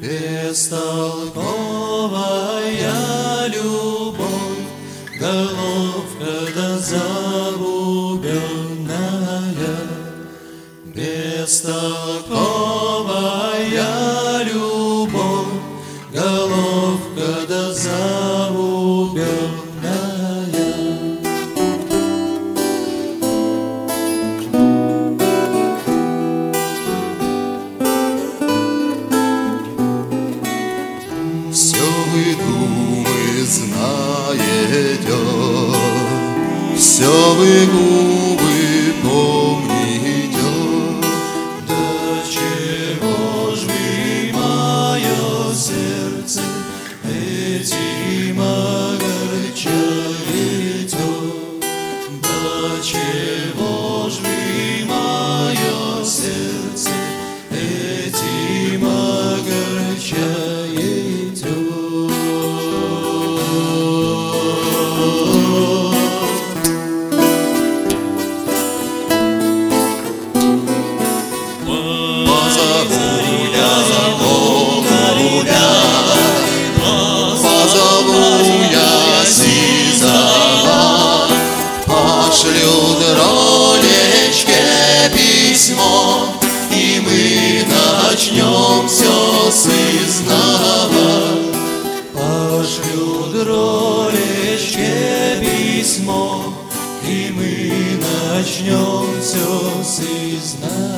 Бестолковая любовь, головка да загубленная. Бестолковая любовь, головка да загубленная. Все вы губы знаете, все вы губы помните. Да чего ж вы, мое сердце, этим огорчаете? Да чего ж вы, мое сердце, этим огорчаете? Пошлют ролечке письмо, и мы начнем все с изнова. Пошлют ролечке письмо, и мы начнем все с изнова.